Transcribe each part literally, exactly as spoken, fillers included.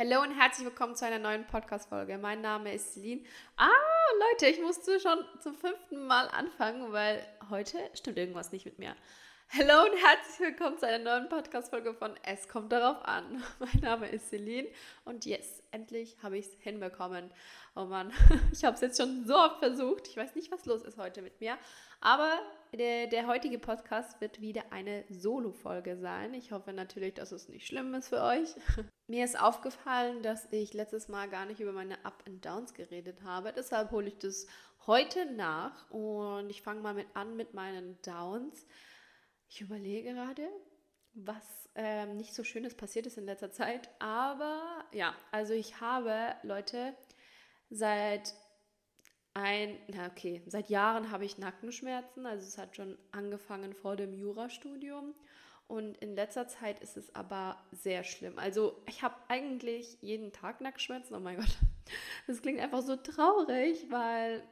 Hallo und herzlich willkommen zu einer neuen Podcast-Folge. Mein Name ist Celine. Ah, Leute, ich musste schon zum fünften Mal anfangen, weil heute stimmt irgendwas nicht mit mir. Hallo und herzlich willkommen zu einer neuen Podcast-Folge von Es kommt darauf an. Mein Name ist Celine und yes, endlich habe ich es hinbekommen. Oh Mann, ich habe es jetzt schon so oft versucht. Ich weiß nicht, was los ist heute mit mir, aber der, der heutige Podcast wird wieder eine Solo-Folge sein. Ich hoffe natürlich, dass es nicht schlimm ist für euch. Mir ist aufgefallen, dass ich letztes Mal gar nicht über meine Up and Downs geredet habe. Deshalb hole ich das heute nach und ich fange mal mit an mit meinen Downs. Ich überlege gerade, was ähm, nicht so Schönes passiert ist in letzter Zeit. Aber ja, also ich habe, Leute, seit ein, na okay, seit Jahren habe ich Nackenschmerzen. Also es hat schon angefangen vor dem Jurastudium. Und in letzter Zeit ist es aber sehr schlimm. Also ich habe eigentlich jeden Tag Nackenschmerzen. Oh mein Gott, das klingt einfach so traurig, weil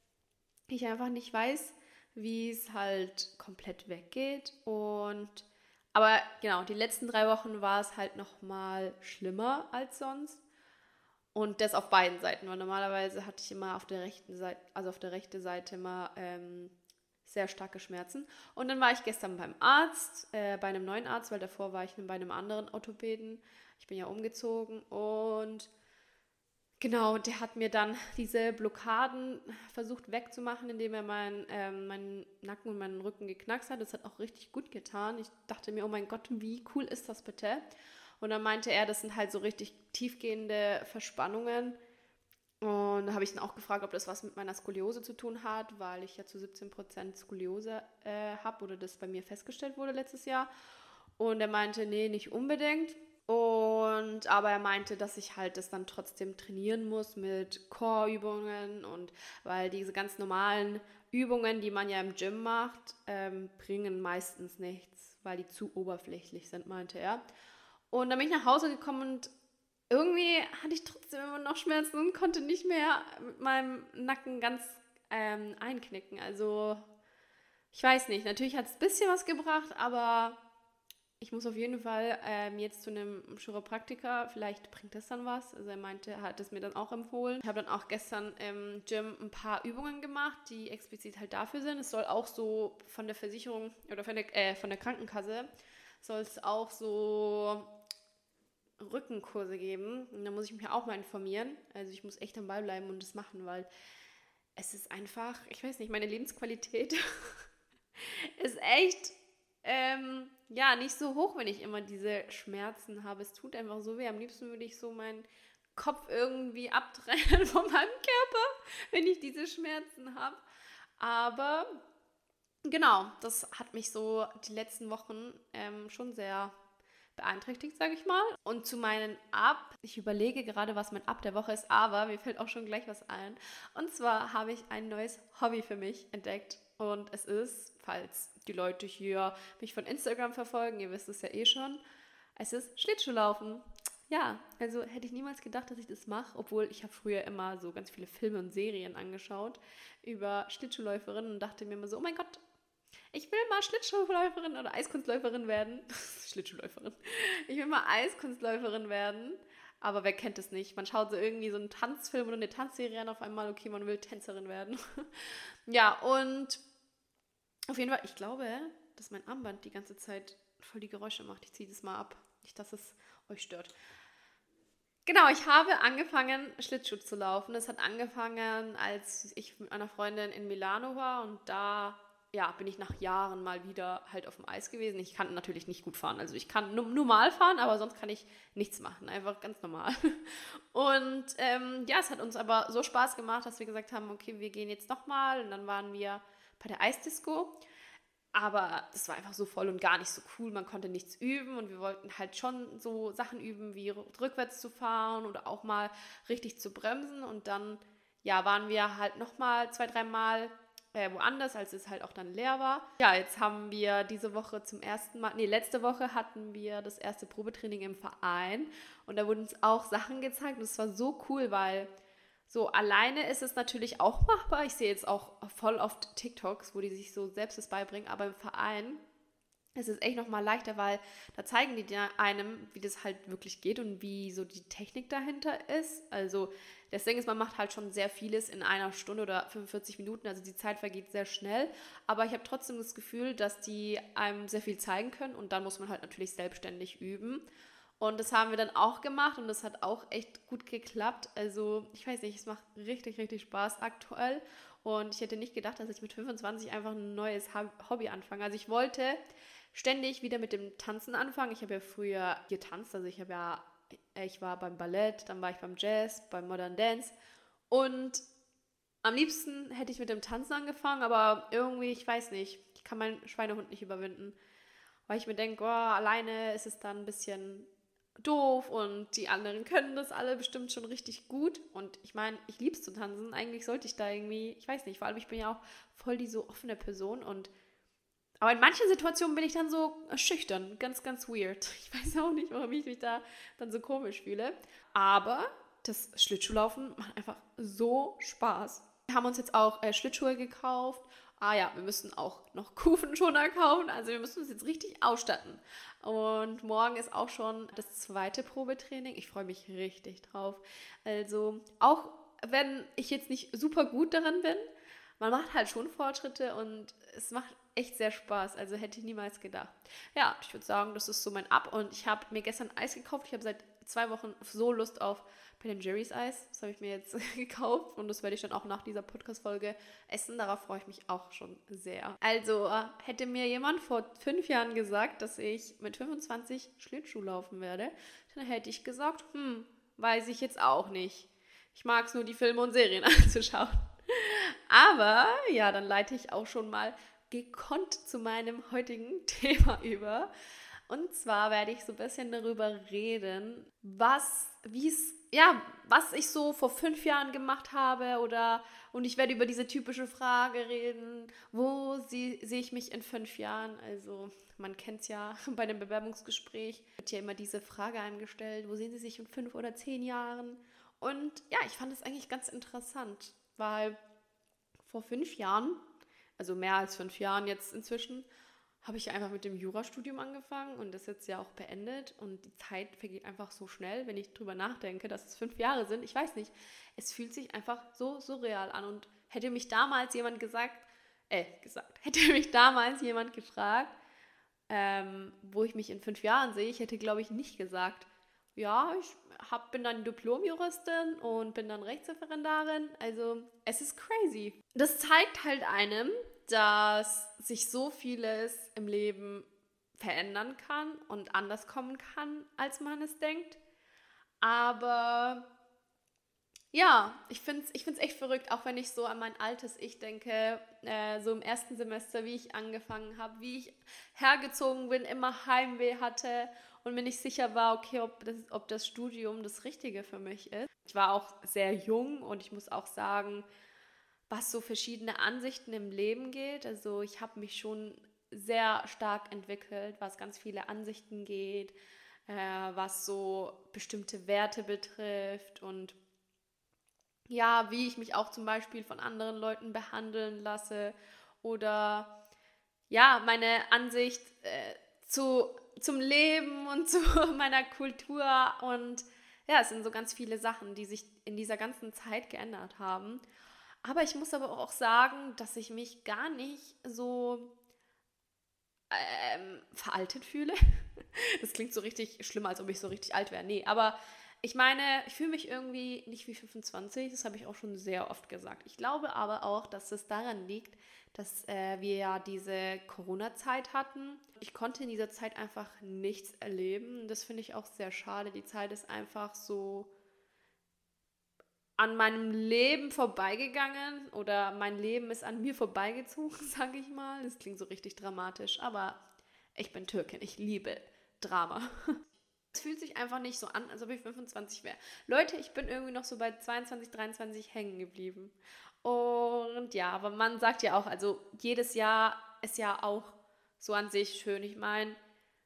ich einfach nicht weiß, wie es halt komplett weggeht. Und aber genau, die letzten drei Wochen war es halt nochmal schlimmer als sonst. Und das auf beiden Seiten, weil normalerweise hatte ich immer auf der rechten Seite, also auf der rechten Seite immer ähm, sehr starke Schmerzen. Und dann war ich gestern beim Arzt, äh, bei einem neuen Arzt, weil davor war ich bei einem anderen Orthopäden. Ich bin ja umgezogen und genau, der hat mir dann diese Blockaden versucht wegzumachen, indem er mein, ähm, meinen Nacken und meinen Rücken geknackst hat. Das hat auch richtig gut getan. Ich dachte mir, oh mein Gott, wie cool ist das bitte? Und dann meinte er, das sind halt so richtig tiefgehende Verspannungen. Und da habe ich dann auch gefragt, ob das was mit meiner Skoliose zu tun hat, weil ich ja zu siebzehn Prozent Skoliose äh, habe oder das bei mir festgestellt wurde letztes Jahr. Und er meinte, nee, nicht unbedingt. Und aber er meinte, dass ich halt das dann trotzdem trainieren muss mit Core-Übungen und weil diese ganz normalen Übungen, die man ja im Gym macht, ähm, bringen meistens nichts, weil die zu oberflächlich sind, meinte er. Und dann bin ich nach Hause gekommen und irgendwie hatte ich trotzdem immer noch Schmerzen und konnte nicht mehr mit meinem Nacken ganz ähm, einknicken. Also ich weiß nicht, natürlich hat es ein bisschen was gebracht, aber ich muss auf jeden Fall ähm, jetzt zu einem Chiropraktiker, vielleicht bringt das dann was. Also er meinte, er hat es mir dann auch empfohlen. Ich habe dann auch gestern im Gym ein paar Übungen gemacht, die explizit halt dafür sind. Es soll auch so von der Versicherung oder von der, äh, von der Krankenkasse soll es auch so Rückenkurse geben. Und da muss ich mich auch mal informieren. Also ich muss echt am Ball bleiben und das machen, weil es ist einfach, ich weiß nicht, meine Lebensqualität ist echt ähm, ja, nicht so hoch, wenn ich immer diese Schmerzen habe. Es tut einfach so weh. Am liebsten würde ich so meinen Kopf irgendwie abtrennen von meinem Körper, wenn ich diese Schmerzen habe. Aber genau, das hat mich so die letzten Wochen ähm, schon sehr beeinträchtigt, sage ich mal. Und zu meinen Up, ich überlege gerade, was mein Up der Woche ist, aber mir fällt auch schon gleich was ein. Und zwar habe ich ein neues Hobby für mich entdeckt. Und es ist, falls die Leute hier mich von Instagram verfolgen, ihr wisst es ja eh schon, es ist Schlittschuhlaufen. Ja, also hätte ich niemals gedacht, dass ich das mache, obwohl ich habe früher immer so ganz viele Filme und Serien angeschaut über Schlittschuhläuferinnen und dachte mir immer so, oh mein Gott, ich will mal Schlittschuhläuferin oder Eiskunstläuferin werden. Schlittschuhläuferin. Ich will mal Eiskunstläuferin werden. Aber wer kennt es nicht? Man schaut so irgendwie so einen Tanzfilm oder eine Tanzserie an, auf einmal, okay, man will Tänzerin werden. Ja, und auf jeden Fall, ich glaube, dass mein Armband die ganze Zeit voll die Geräusche macht. Ich ziehe das mal ab. Nicht, dass es euch stört. Genau, ich habe angefangen, Schlittschuh zu laufen. Das hat angefangen, als ich mit einer Freundin in Milano war und da ja, bin ich nach Jahren mal wieder halt auf dem Eis gewesen. Ich kann natürlich nicht gut fahren. Also ich kann n- normal fahren, aber sonst kann ich nichts machen. Einfach ganz normal. Und ähm, ja, es hat uns aber so Spaß gemacht, dass wir gesagt haben, okay, wir gehen jetzt nochmal. Und dann waren wir bei der Eisdisco. Aber das war einfach so voll und gar nicht so cool. Man konnte nichts üben und wir wollten halt schon so Sachen üben, wie rückwärts zu fahren oder auch mal richtig zu bremsen. Und dann, ja, waren wir halt nochmal zwei, dreimal äh, woanders, als es halt auch dann leer war. Ja, jetzt haben wir diese Woche zum ersten Mal, nee, letzte Woche hatten wir das erste Probetraining im Verein und da wurden uns auch Sachen gezeigt und es war so cool, weil so alleine ist es natürlich auch machbar. Ich sehe jetzt auch voll oft TikToks, wo die sich so selbst das beibringen, aber im Verein es ist echt nochmal leichter, weil da zeigen die dir einem, wie das halt wirklich geht und wie so die Technik dahinter ist. Also das Ding ist, man macht halt schon sehr vieles in einer Stunde oder fünfundvierzig Minuten, also die Zeit vergeht sehr schnell. Aber ich habe trotzdem das Gefühl, dass die einem sehr viel zeigen können und dann muss man halt natürlich selbstständig üben. Und das haben wir dann auch gemacht und das hat auch echt gut geklappt. Also ich weiß nicht, es macht richtig, richtig Spaß aktuell. Und ich hätte nicht gedacht, dass ich mit fünfundzwanzig einfach ein neues Hobby anfange. Also ich wollte ständig wieder mit dem Tanzen anfangen. Ich habe ja früher getanzt, also ich habe ja, ich war beim Ballett, dann war ich beim Jazz, beim Modern Dance und am liebsten hätte ich mit dem Tanzen angefangen, aber irgendwie, ich weiß nicht, ich kann meinen Schweinehund nicht überwinden, weil ich mir denke, oh, alleine ist es dann ein bisschen doof und die anderen können das alle bestimmt schon richtig gut und ich meine, ich liebe es zu tanzen, eigentlich sollte ich da irgendwie, ich weiß nicht, vor allem ich bin ja auch voll die so offene Person und aber in manchen Situationen bin ich dann so schüchtern, ganz, ganz weird. Ich weiß auch nicht, warum ich mich da dann so komisch fühle. Aber das Schlittschuhlaufen macht einfach so Spaß. Wir haben uns jetzt auch äh, Schlittschuhe gekauft. Ah ja, wir müssen auch noch Kufenschoner kaufen. Also wir müssen uns jetzt richtig ausstatten. Und morgen ist auch schon das zweite Probetraining. Ich freue mich richtig drauf. Also auch wenn ich jetzt nicht super gut darin bin, man macht halt schon Fortschritte und es macht echt sehr Spaß. Also hätte ich niemals gedacht. Ja, ich würde sagen, das ist so mein Up. Und ich habe mir gestern Eis gekauft. Ich habe seit zwei Wochen so Lust auf Ben Jerry's Eis. Das habe ich mir jetzt gekauft und das werde ich dann auch nach dieser Podcast-Folge essen. Darauf freue ich mich auch schon sehr. Also äh, hätte mir jemand vor fünf Jahren gesagt, dass ich mit fünfundzwanzig Schlittschuh laufen werde, dann hätte ich gesagt, hm, weiß ich jetzt auch nicht. Ich mag es nur, die Filme und Serien anzuschauen. Aber ja, dann leite ich auch schon mal gekonnt zu meinem heutigen Thema über. Und zwar werde ich so ein bisschen darüber reden, was, wie es, ja, was ich so vor fünf Jahren gemacht habe oder und ich werde über diese typische Frage reden, wo sie, sehe ich mich in fünf Jahren? Also man kennt es ja bei einem Bewerbungsgespräch, wird ja immer diese Frage einem gestellt, wo sehen Sie sich in fünf oder zehn Jahren? Und ja, ich fand es eigentlich ganz interessant, weil vor fünf Jahren, also mehr als fünf Jahren jetzt inzwischen, habe ich einfach mit dem Jurastudium angefangen und das jetzt ja auch beendet und die Zeit vergeht einfach so schnell, wenn ich drüber nachdenke, dass es fünf Jahre sind. Ich weiß nicht, es fühlt sich einfach so surreal an und hätte mich damals jemand gesagt, äh, gesagt, hätte mich damals jemand gefragt, ähm, wo ich mich in fünf Jahren sehe, ich hätte, glaube ich, nicht gesagt, ja, ich hab, bin dann Diplom-Juristin und bin dann Rechtsreferendarin. Also es ist crazy. Das zeigt halt einem, dass sich so vieles im Leben verändern kann und anders kommen kann, als man es denkt. Aber ja, ich finde es ich find's echt verrückt, auch wenn ich so an mein altes Ich denke, äh, so im ersten Semester, wie ich angefangen habe, wie ich hergezogen bin, immer Heimweh hatte und mir nicht sicher war, okay, ob das, ob das Studium das Richtige für mich ist. Ich war auch sehr jung und ich muss auch sagen, was so verschiedene Ansichten im Leben geht. Also ich habe mich schon sehr stark entwickelt, was ganz viele Ansichten geht, äh, was so bestimmte Werte betrifft und ja, wie ich mich auch zum Beispiel von anderen Leuten behandeln lasse oder ja, meine Ansicht äh, zu, zum Leben und zu meiner Kultur und ja, es sind so ganz viele Sachen, die sich in dieser ganzen Zeit geändert haben. Aber ich muss aber auch sagen, dass ich mich gar nicht so ähm, veraltet fühle. Das klingt so richtig schlimm, als ob ich so richtig alt wäre. Nee, aber ich meine, ich fühle mich irgendwie nicht wie fünfundzwanzig. Das habe ich auch schon sehr oft gesagt. Ich glaube aber auch, dass es daran liegt, dass äh, wir ja diese Corona-Zeit hatten. Ich konnte in dieser Zeit einfach nichts erleben. Das finde ich auch sehr schade. Die Zeit ist einfach so an meinem Leben vorbeigegangen oder mein Leben ist an mir vorbeigezogen, sage ich mal. Das klingt so richtig dramatisch, aber ich bin Türkin, ich liebe Drama. Es fühlt sich einfach nicht so an, als ob ich fünfundzwanzig wäre. Leute, ich bin irgendwie noch so bei zweiundzwanzig, dreiundzwanzig hängen geblieben. Und ja, aber man sagt ja auch, also jedes Jahr ist ja auch so an sich schön. Ich meine,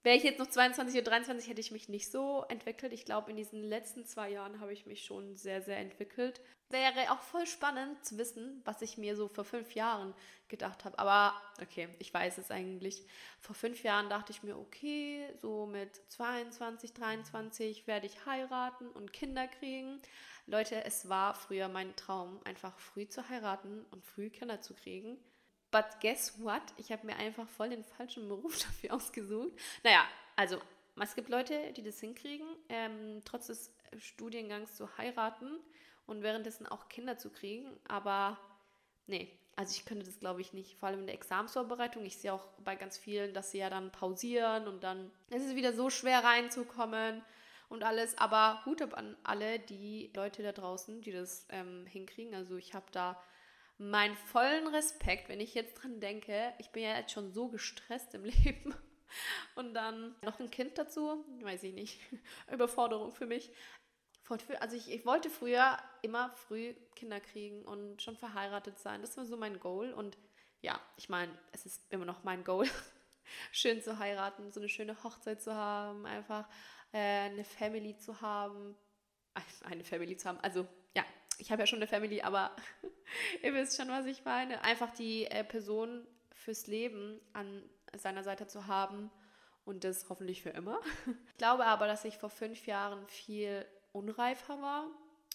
Wäre ich jetzt noch zweiundzwanzig oder dreiundzwanzig, hätte ich mich nicht so entwickelt. Ich glaube, in diesen letzten zwei Jahren habe ich mich schon sehr, sehr entwickelt. Wäre auch voll spannend zu wissen, was ich mir so vor fünf Jahren gedacht habe. Aber okay, ich weiß es eigentlich. Vor fünf Jahren dachte ich mir, okay, so mit zweiundzwanzig, dreiundzwanzig werde ich heiraten und Kinder kriegen. Leute, es war früher mein Traum, einfach früh zu heiraten und früh Kinder zu kriegen. But guess what? Ich habe mir einfach voll den falschen Beruf dafür ausgesucht. Naja, also es gibt Leute, die das hinkriegen, ähm, trotz des Studiengangs zu heiraten und währenddessen auch Kinder zu kriegen. Aber nee, also ich könnte das, glaube ich, nicht. Vor allem in der Examensvorbereitung. Ich sehe auch bei ganz vielen, dass sie ja dann pausieren und dann ist es wieder so schwer reinzukommen und alles. Aber Hut ab an alle die Leute da draußen, die das ähm, hinkriegen. Also ich habe da meinen vollen Respekt, wenn ich jetzt dran denke. Ich bin ja jetzt schon so gestresst im Leben. Und dann noch ein Kind dazu, weiß ich nicht. Überforderung für mich. Also ich, ich wollte früher immer früh Kinder kriegen und schon verheiratet sein. Das war so mein Goal. Und ja, ich meine, es ist immer noch mein Goal, schön zu heiraten, so eine schöne Hochzeit zu haben, einfach äh, eine Family zu haben. Eine Family zu haben, also ja, ich habe ja schon eine Family, aber ihr wisst schon, was ich meine. Einfach die äh, Person fürs Leben an seiner Seite zu haben und das hoffentlich für immer. Ich glaube aber, dass ich vor fünf Jahren viel unreifer war.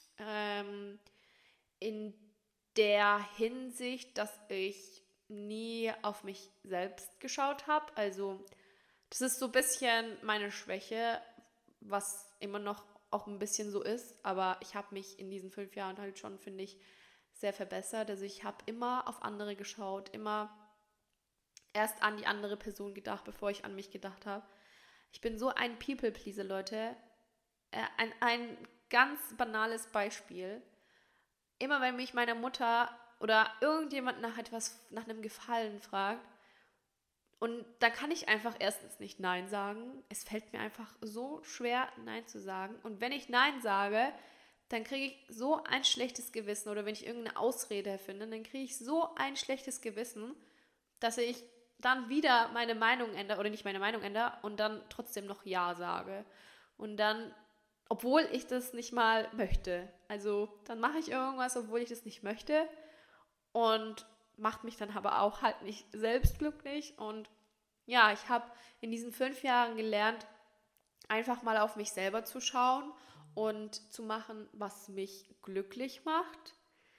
Ähm, in der Hinsicht, dass ich nie auf mich selbst geschaut habe. Also das ist so ein bisschen meine Schwäche, was immer noch auch ein bisschen so ist, aber ich habe mich in diesen fünf Jahren halt schon, finde ich, sehr verbessert. Also ich habe immer auf andere geschaut, immer erst an die andere Person gedacht, bevor ich an mich gedacht habe. Ich bin so ein People-Pleaser, Leute. Äh, ein, ein ganz banales Beispiel. Immer wenn mich meine Mutter oder irgendjemand nach etwas, nach einem Gefallen fragt, und da kann ich einfach erstens nicht Nein sagen. Es fällt mir einfach so schwer, Nein zu sagen. Und wenn ich Nein sage, dann kriege ich so ein schlechtes Gewissen. Oder wenn ich irgendeine Ausrede erfinde, dann kriege ich so ein schlechtes Gewissen, dass ich dann wieder meine Meinung ändere, oder nicht meine Meinung ändere, und dann trotzdem noch Ja sage. Und dann, obwohl ich das nicht mal möchte. Also dann mache ich irgendwas, obwohl ich das nicht möchte. Und macht mich dann aber auch halt nicht selbst glücklich. Und ja, ich habe in diesen fünf Jahren gelernt, einfach mal auf mich selber zu schauen und zu machen, was mich glücklich macht.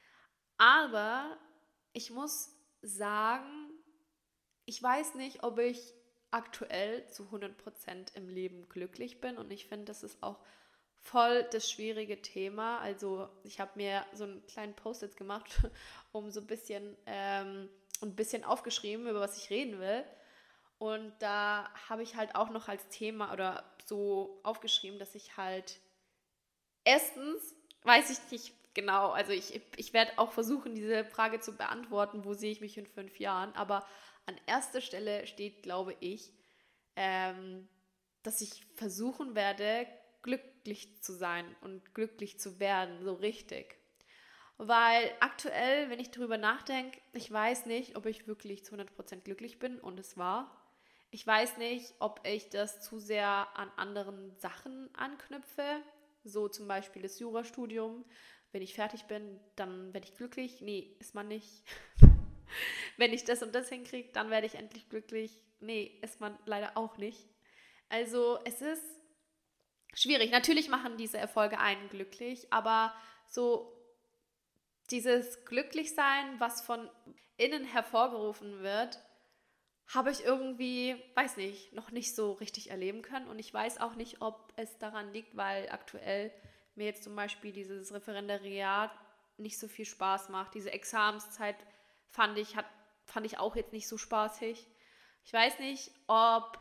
Aber ich muss sagen, ich weiß nicht, ob ich aktuell zu hundert Prozent im Leben glücklich bin. Und ich finde, das ist auch voll das schwierige Thema. Also ich habe mir so einen kleinen Post jetzt gemacht, um so ein bisschen, ähm, ein bisschen aufgeschrieben, über was ich reden will. Und da habe ich halt auch noch als Thema oder so aufgeschrieben, dass ich halt erstens, weiß ich nicht genau, also ich, ich werde auch versuchen, diese Frage zu beantworten, wo sehe ich mich in fünf Jahren, aber an erster Stelle steht, glaube ich, ähm, dass ich versuchen werde, glücklich zu sein und glücklich zu werden, so richtig. Weil aktuell, wenn ich darüber nachdenke, ich weiß nicht, ob ich wirklich zu hundert Prozent glücklich bin, und es war. Ich weiß nicht, ob ich das zu sehr an anderen Sachen anknüpfe, so zum Beispiel das Jurastudium. Wenn ich fertig bin, dann werde ich glücklich. Nee, ist man nicht. Wenn ich das und das hinkriege, dann werde ich endlich glücklich. Nee, ist man leider auch nicht. Also es ist schwierig. Natürlich machen diese Erfolge einen glücklich, aber so dieses Glücklichsein, was von innen hervorgerufen wird, habe ich irgendwie, weiß nicht, noch nicht so richtig erleben können. Und ich weiß auch nicht, ob es daran liegt, weil aktuell mir jetzt zum Beispiel dieses Referendariat nicht so viel Spaß macht. Diese Examenszeit fand ich, hat, fand ich auch jetzt nicht so spaßig. Ich weiß nicht, ob,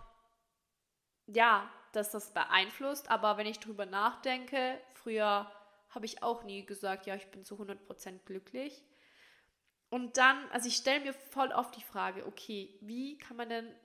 ja, dass das beeinflusst, aber wenn ich drüber nachdenke, früher habe ich auch nie gesagt, ja, ich bin zu hundert Prozent glücklich. Und dann, also ich stelle mir voll oft die Frage, okay, wie kann man denn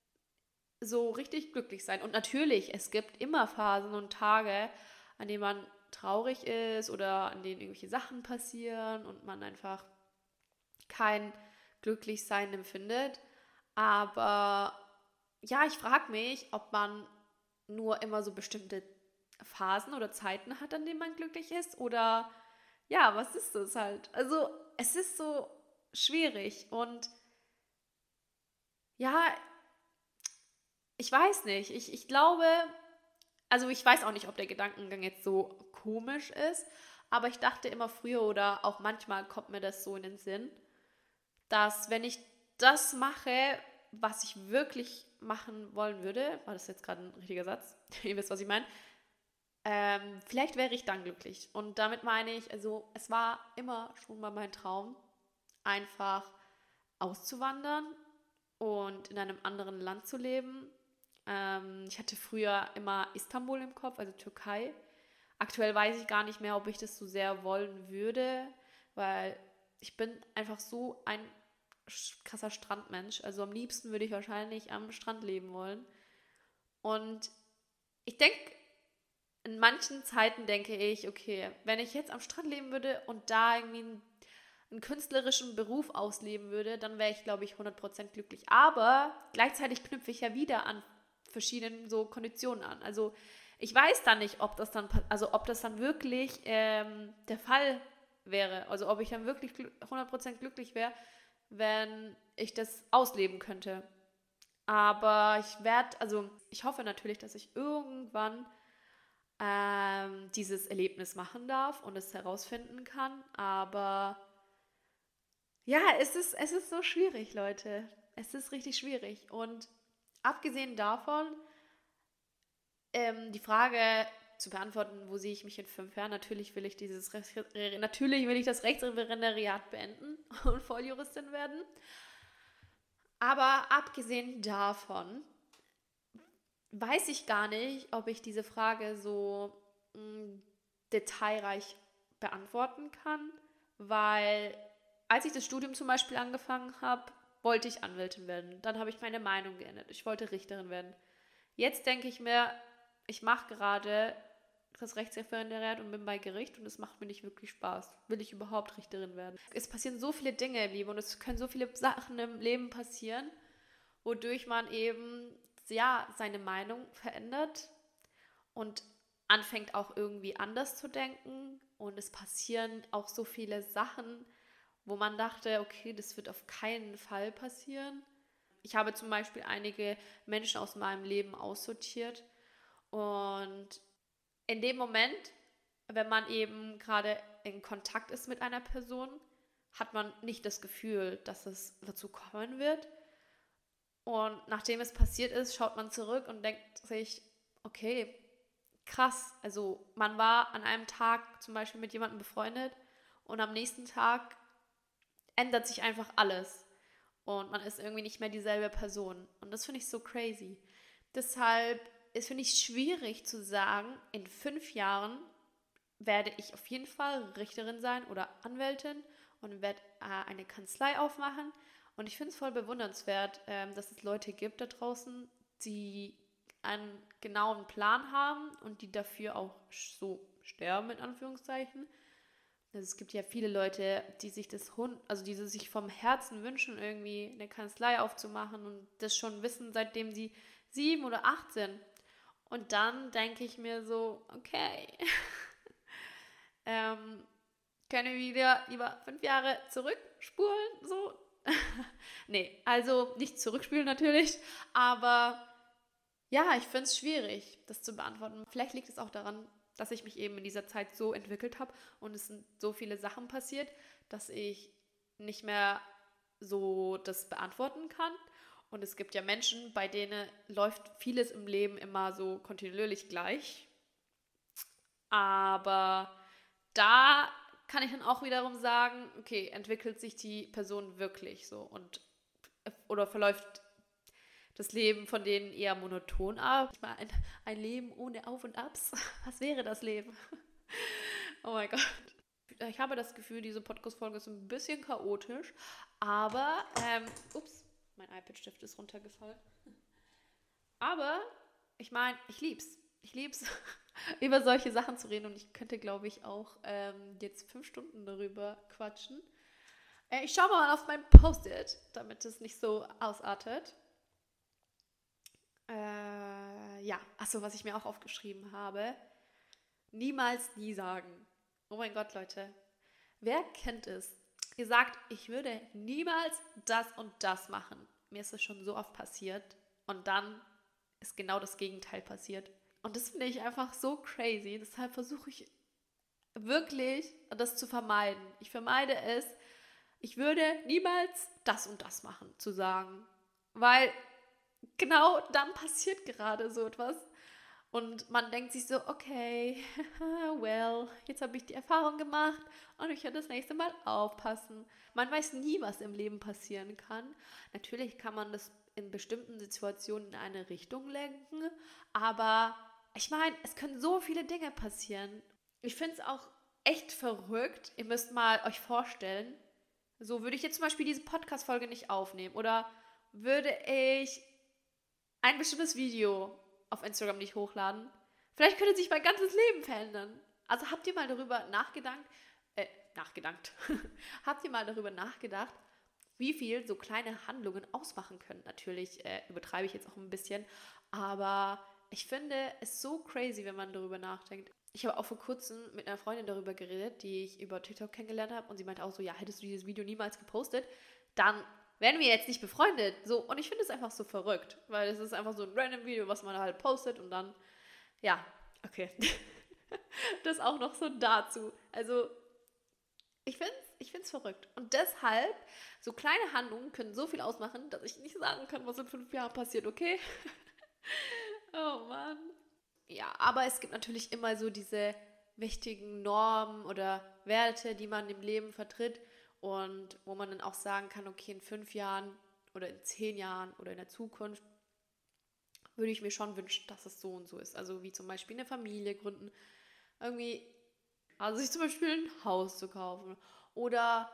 so richtig glücklich sein? Und natürlich, es gibt immer Phasen und Tage, an denen man traurig ist oder an denen irgendwelche Sachen passieren und man einfach kein Glücklichsein empfindet. Aber ja, ich frage mich, ob man nur immer so bestimmte Phasen oder Zeiten hat, an denen man glücklich ist oder ja, was ist das halt? Also es ist so schwierig und ja, ich weiß nicht. Ich, ich glaube, also ich weiß auch nicht, ob der Gedankengang jetzt so komisch ist, aber ich dachte immer früher oder auch manchmal kommt mir das so in den Sinn, dass wenn ich das mache, was ich wirklich machen wollen würde, war das jetzt gerade ein richtiger Satz? Ihr wisst, was ich meine. Ähm, vielleicht wäre ich dann glücklich. Und damit meine ich, also es war immer schon mal mein Traum, einfach auszuwandern und in einem anderen Land zu leben. Ähm, ich hatte früher immer Istanbul im Kopf, also Türkei. Aktuell weiß ich gar nicht mehr, ob ich das so sehr wollen würde, weil ich bin einfach so ein krasser Strandmensch. Also am liebsten würde ich wahrscheinlich am Strand leben wollen. Und ich denke, in manchen Zeiten denke ich, okay, wenn ich jetzt am Strand leben würde und da irgendwie einen, einen künstlerischen Beruf ausleben würde, dann wäre ich, glaube ich, hundert Prozent glücklich. Aber gleichzeitig knüpfe ich ja wieder an verschiedenen so Konditionen an. Also ich weiß dann nicht, ob das dann, also ob das dann wirklich ähm, der Fall wäre. Also ob ich dann wirklich hundert Prozent glücklich wäre, wenn ich das ausleben könnte. Aber ich werde, also ich hoffe natürlich, dass ich irgendwann ähm, dieses Erlebnis machen darf und es herausfinden kann. Aber ja, es ist, es ist so schwierig, Leute. Es ist richtig schwierig. Und abgesehen davon, ähm, die Frage zu beantworten, wo sehe ich mich in fünf Jahren, natürlich will ich dieses natürlich will ich das Rechtsreferendariat beenden und Volljuristin werden. Aber abgesehen davon weiß ich gar nicht, ob ich diese Frage so mh, detailreich beantworten kann, weil als ich das Studium zum Beispiel angefangen habe, wollte ich Anwältin werden. Dann habe ich meine Meinung geändert. Ich wollte Richterin werden. Jetzt denke ich mir, ich mache gerade das Rechtsreferendariat und bin bei Gericht und es macht mir nicht wirklich Spaß. Will ich überhaupt Richterin werden? Es passieren so viele Dinge im Leben und es können so viele Sachen im Leben passieren, wodurch man eben ja seine Meinung verändert und anfängt auch irgendwie anders zu denken und es passieren auch so viele Sachen, wo man dachte, okay, das wird auf keinen Fall passieren. Ich habe zum Beispiel einige Menschen aus meinem Leben aussortiert und in dem Moment, wenn man eben gerade in Kontakt ist mit einer Person, hat man nicht das Gefühl, dass es dazu kommen wird. Und nachdem es passiert ist, schaut man zurück und denkt sich, okay, krass. Also man war an einem Tag zum Beispiel mit jemandem befreundet und am nächsten Tag ändert sich einfach alles. Und man ist irgendwie nicht mehr dieselbe Person. Und das finde ich so crazy. Deshalb ist, finde ich, schwierig zu sagen, in fünf Jahren werde ich auf jeden Fall Richterin sein oder Anwältin und werde äh, eine Kanzlei aufmachen. Und ich finde es voll bewundernswert, ähm, dass es Leute gibt da draußen, die einen genauen Plan haben und die dafür auch so sterben, in Anführungszeichen. Also es gibt ja viele Leute, die sich das Hund, also die sich vom Herzen wünschen, irgendwie eine Kanzlei aufzumachen und das schon wissen, seitdem sie sieben oder acht sind. Und dann denke ich mir so, okay, ähm, können wir wieder lieber fünf Jahre zurückspulen, so? Nee, also nicht zurückspielen natürlich, aber ja, ich finde es schwierig, das zu beantworten. Vielleicht liegt es auch daran, dass ich mich eben in dieser Zeit so entwickelt habe und es sind so viele Sachen passiert, dass ich nicht mehr so das beantworten kann. Und es gibt ja Menschen, bei denen läuft vieles im Leben immer so kontinuierlich gleich. Aber da kann ich dann auch wiederum sagen, okay, entwickelt sich die Person wirklich so und oder verläuft das Leben von denen eher monoton ab. Ich meine, ein, ein Leben ohne Auf und Abs, was wäre das Leben? Oh mein Gott. Ich habe das Gefühl, diese Podcast-Folge ist ein bisschen chaotisch, aber, ähm, ups, mein iPad-Stift ist runtergefallen. Aber, ich meine, ich lieb's. Ich lieb's, über solche Sachen zu reden und ich könnte, glaube ich, auch ähm, jetzt fünf Stunden darüber quatschen. Äh, ich schaue mal auf mein Post-it, damit es nicht so ausartet. Äh, ja, achso, was ich mir auch aufgeschrieben habe. Niemals nie sagen. Oh mein Gott, Leute. Wer kennt es? Ihr sagt, ich würde niemals das und das machen. Mir ist es schon so oft passiert. Und dann ist genau das Gegenteil passiert. Und das finde ich einfach so crazy. Deshalb versuche ich wirklich, das zu vermeiden. Ich vermeide es, ich würde niemals das und das machen, zu sagen. Weil genau dann passiert gerade so etwas. Und man denkt sich so, okay, well, jetzt habe ich die Erfahrung gemacht und ich werde das nächste Mal aufpassen. Man weiß nie, was im Leben passieren kann. Natürlich kann man das in bestimmten Situationen in eine Richtung lenken, aber ich meine, es können so viele Dinge passieren. Ich finde es auch echt verrückt. Ihr müsst mal euch vorstellen, so würde ich jetzt zum Beispiel diese Podcast-Folge nicht aufnehmen oder würde ich ein bestimmtes Video auf Instagram nicht hochladen. Vielleicht könnte sich mein ganzes Leben verändern. Also habt ihr mal darüber nachgedacht, äh, nachgedacht, habt ihr mal darüber nachgedacht, wie viel so kleine Handlungen ausmachen können? Natürlich äh, übertreibe ich jetzt auch ein bisschen, aber ich finde es so crazy, wenn man darüber nachdenkt. Ich habe auch vor kurzem mit einer Freundin darüber geredet, die ich über TikTok kennengelernt habe und sie meinte auch so, ja, hättest du dieses Video niemals gepostet, dann wären wir jetzt nicht befreundet. So, und ich finde es einfach so verrückt, weil es ist einfach so ein random Video, was man halt postet und dann, ja, okay. Das auch noch so dazu. Also, ich finde es ich find's verrückt. Und deshalb, so kleine Handlungen können so viel ausmachen, dass ich nicht sagen kann, was in fünf Jahren passiert, okay? Oh Mann. Ja, aber es gibt natürlich immer so diese wichtigen Normen oder Werte, die man im Leben vertritt und wo man dann auch sagen kann, okay, in fünf Jahren oder in zehn Jahren oder in der Zukunft würde ich mir schon wünschen, dass es so und so ist. Also wie zum Beispiel eine Familie gründen, irgendwie, also sich zum Beispiel ein Haus zu kaufen oder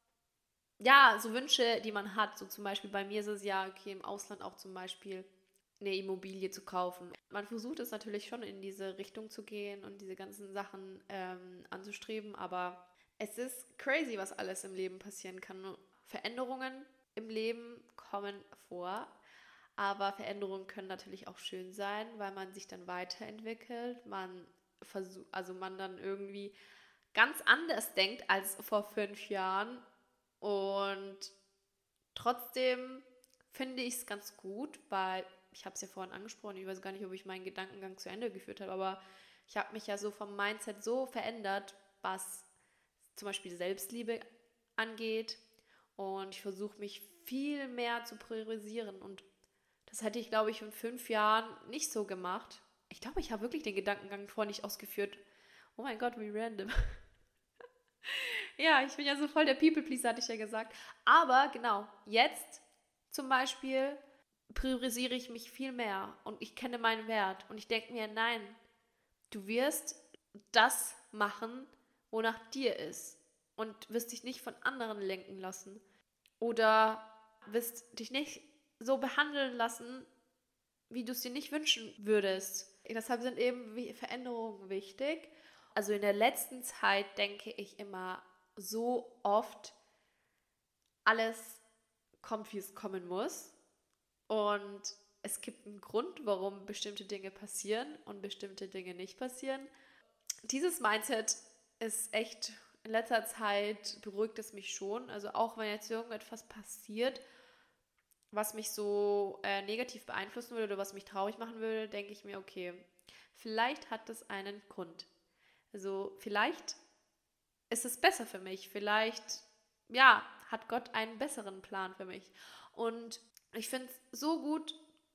ja, so Wünsche, die man hat. So zum Beispiel bei mir ist es ja, okay, im Ausland auch zum Beispiel eine Immobilie zu kaufen. Man versucht es natürlich schon in diese Richtung zu gehen und diese ganzen Sachen ähm, anzustreben, aber es ist crazy, was alles im Leben passieren kann. Veränderungen im Leben kommen vor, aber Veränderungen können natürlich auch schön sein, weil man sich dann weiterentwickelt, man versucht, also man dann irgendwie ganz anders denkt als vor fünf Jahren und trotzdem finde ich es ganz gut, weil ich habe es ja vorhin angesprochen, ich weiß gar nicht, ob ich meinen Gedankengang zu Ende geführt habe, aber ich habe mich ja so vom Mindset so verändert, was zum Beispiel Selbstliebe angeht und ich versuche mich viel mehr zu priorisieren und das hätte ich, glaube ich, in fünf Jahren nicht so gemacht. Ich glaube, ich habe wirklich den Gedankengang vorhin nicht ausgeführt. Oh mein Gott, wie random. Ja, ich bin ja so voll der People-Pleaser, hatte ich ja gesagt. Aber genau, jetzt zum Beispiel priorisiere ich mich viel mehr und ich kenne meinen Wert und ich denke mir, nein, du wirst das machen, wonach dir ist und wirst dich nicht von anderen lenken lassen oder wirst dich nicht so behandeln lassen, wie du es dir nicht wünschen würdest. Deshalb sind eben Veränderungen wichtig. Also in der letzten Zeit denke ich immer so oft, alles kommt, wie es kommen muss. Und es gibt einen Grund, warum bestimmte Dinge passieren und bestimmte Dinge nicht passieren. Dieses Mindset ist echt, in letzter Zeit beruhigt es mich schon. Also auch wenn jetzt irgendetwas passiert, was mich so äh, negativ beeinflussen würde oder was mich traurig machen würde, denke ich mir, okay, vielleicht hat das einen Grund. Also vielleicht ist es besser für mich. Vielleicht, ja, hat Gott einen besseren Plan für mich. Und ich finde es so gut,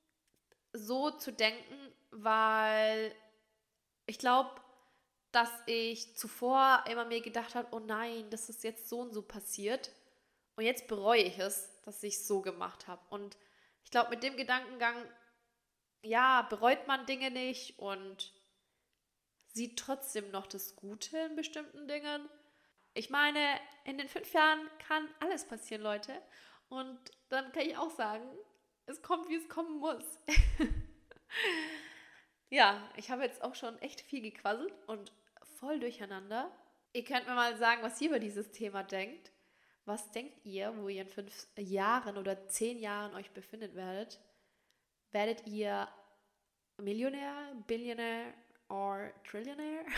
so zu denken, weil ich glaube, dass ich zuvor immer mir gedacht habe, oh nein, das ist jetzt so und so passiert. Und jetzt bereue ich es, dass ich es so gemacht habe. Und ich glaube, mit dem Gedankengang, ja, bereut man Dinge nicht und sieht trotzdem noch das Gute in bestimmten Dingen. Ich meine, in den fünf Jahren kann alles passieren, Leute. Und dann kann ich auch sagen, es kommt, wie es kommen muss. Ja, ich habe jetzt auch schon echt viel gequasselt und voll durcheinander. Ihr könnt mir mal sagen, was ihr über dieses Thema denkt. Was denkt ihr, wo ihr in fünf Jahren oder zehn Jahren euch befinden werdet? werdet ihr Millionär, Billionär or Trillionär?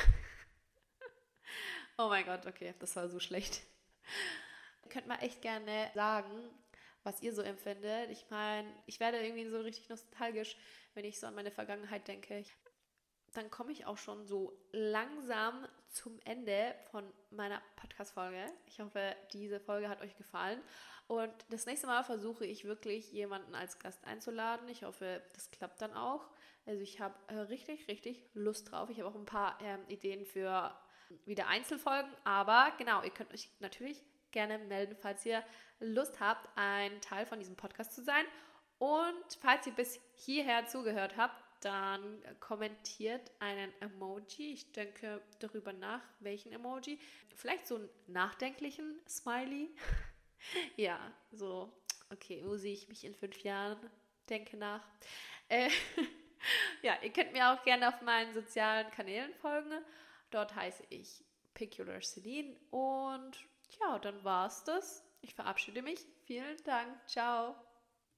Oh mein Gott, okay, das war so schlecht. Ihr könnt mal echt gerne sagen, was ihr so empfindet. Ich meine, ich werde irgendwie so richtig nostalgisch, wenn ich so an meine Vergangenheit denke. Dann komme ich auch schon so langsam zum Ende von meiner Podcast-Folge. Ich hoffe, diese Folge hat euch gefallen. Und das nächste Mal versuche ich wirklich, jemanden als Gast einzuladen. Ich hoffe, das klappt dann auch. Also ich habe äh, richtig, richtig Lust drauf. Ich habe auch ein paar ähm, Ideen für wieder Einzelfolgen. Aber genau, ihr könnt euch natürlich gerne melden, falls ihr Lust habt, ein Teil von diesem Podcast zu sein. Und falls ihr bis hierher zugehört habt, dann kommentiert einen Emoji. Ich denke darüber nach, welchen Emoji. Vielleicht so einen nachdenklichen Smiley. Ja, so, okay, wo sehe ich mich in fünf Jahren? Denke nach. Äh, ja, ihr könnt mir auch gerne auf meinen sozialen Kanälen folgen. Dort heiße ich Peculiar Celine. Und ja, dann war's das. Ich verabschiede mich. Vielen Dank. Ciao.